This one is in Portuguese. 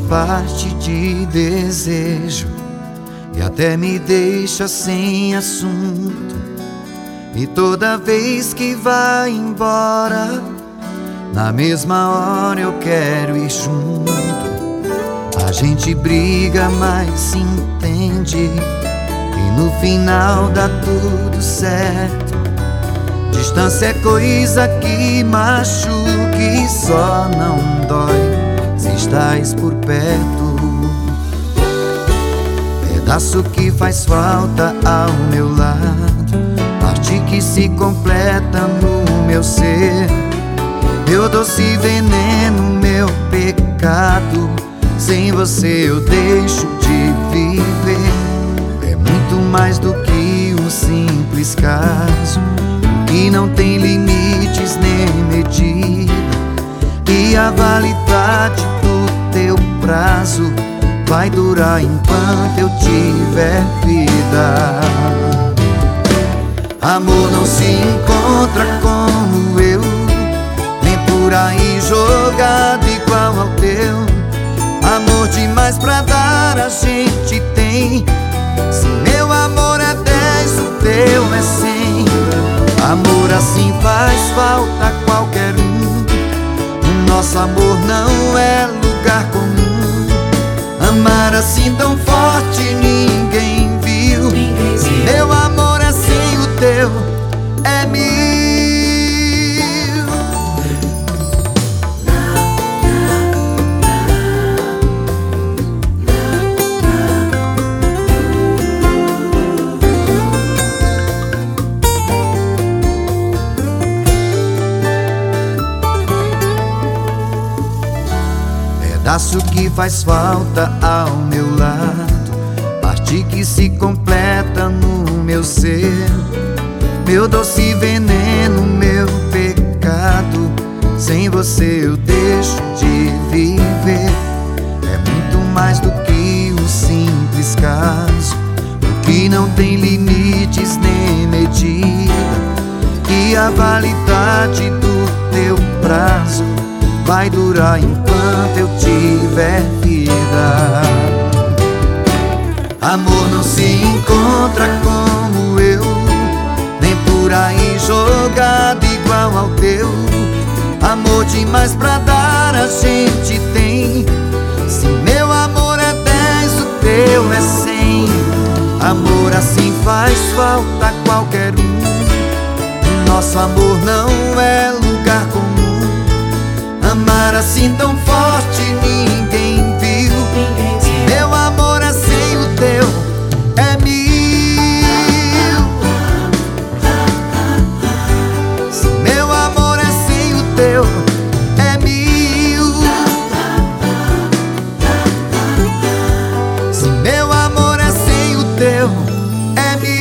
parte de desejo e até me deixa sem assunto. E toda vez que vai embora, na mesma hora eu quero ir junto. A gente briga, mas se entende, e no final dá tudo certo. Distância é coisa que machuca e só não dói se estás por perto. Pedaço que faz falta ao meu lado, parte que se completa no meu ser. Meu doce veneno, meu pecado, sem você eu deixo de viver. É muito mais do que um simples caso, que não tem limites nem medida, e a validade do teu prazo vai durar enquanto eu tiver vida. Amor não se encontra como eu, nem por aí jogado igual ao teu. Amor demais pra dar a gente tem, se meu amor é 10, o teu é 100. Amor assim faz falta a qualquer um, o nosso amor não é lugar comum. Amar assim tão forte ninguém viu, se meu amor é 100, o teu é 1000. Pedaço que faz falta ao meu lado, parte que se completa no meu ser. Meu doce veneno, meu pecado, sem você eu deixo de viver. É muito mais do que um simples caso, o que não tem limites nem medida, e a validade do teu prazo vai durar enquanto eu tiver vida. Amor não se encontra como eu, nem por aí jogado igual ao teu. Amor demais pra dar a gente tem, se meu amor é 10, o teu é 100. Amor assim faz falta a qualquer um, nosso amor não é lugar comum. Amar assim tão forte ninguém viu, se meu amor é 100, o teu é 1000. Se meu amor é 100, o teu é 1000. Se meu amor é 100, o teu é 1000.